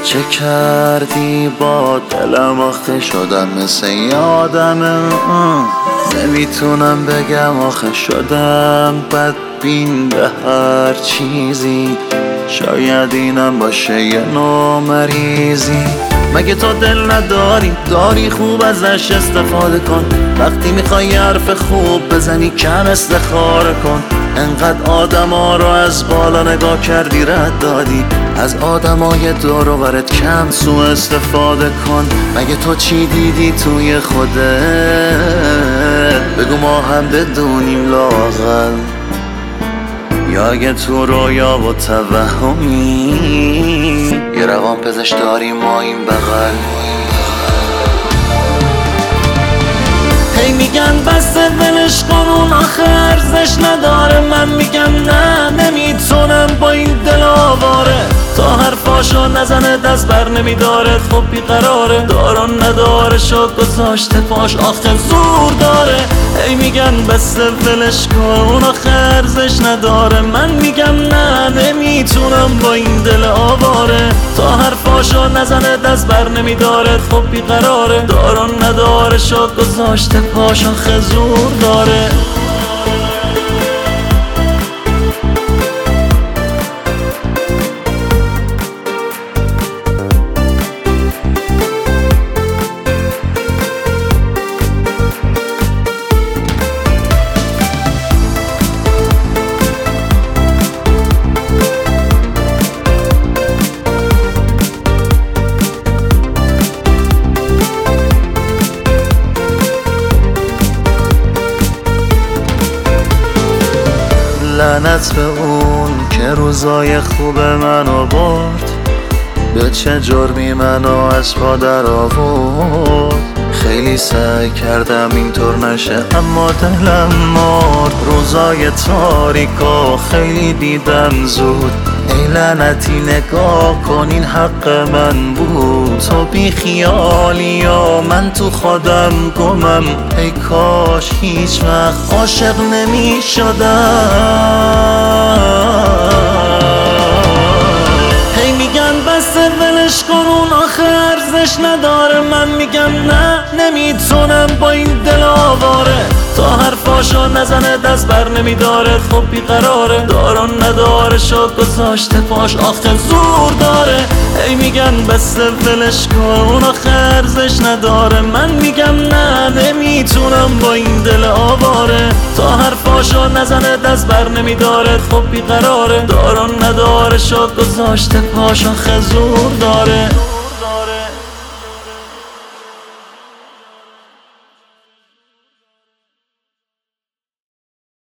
چه کردی با دلم آخه شدم مثل یادمه نمیتونم بگم آخه شدم بدبین به هر چیزی شاید اینم باشه یه نوع مریضی مگه تو دل نداری داری خوب ازش استفاده کن وقتی میخوای حرف خوب بزنی کم استخاره کن انقدر آدما رو از بالا نگاه کردی رد دادی از آدمای دور و برت کم سو استفاده کن مگه تو چی دیدی توی خودت بگو ما هم بدونیم لااقل یا اگه تو رویا و توهمی یه روان پزشک داریم ما این بغل هی میگن بسته ولش کن اون آخه ارزش نداره من میگم نه نمیتونم با این دل آواره تا حرفاشو نزنه دست بر نمیداره خب بیقراره داران نداره شد گذاشته پاش آخه زور داره هی میگن بسته ولش کن اون آخه ارزش نداره من میگم نه نمیتونم با این دل آواره تا حرفاشو نزنه دست بر نمیداره خب بیقراره داران نداره شد گذاشته پاش آخه زور داره لعنت به اون که روزای خوب منو برد به چه جرمی منو از پا در آورد خیلی سعی کردم اینطور نشه اما دلم مرد روزای تاریکو خیلی دیدم زود ای لعنتی نگاه کن این حق من بود تو بی خیالی و من تو خودم گمم ای کاش هیچ وقت عاشق نمی شدم هی میگن بسته ولش کن اون آخه ارزش نداره من میگم نه نمیتونم با این دل آواره تا حرفاشو نزنه دست بر نمیداره خب بیقراره داران نداره شد گذاشته پاش آخه زور داره هی میگن بسته ولش کن اون آخه ارزش نداره من میگم نه نمیتونم با این دل آواره تا حرفاشو نزنه دست بر نمیداره خب بیقراره داران نداره شد گذاشته پاش آخه زور داره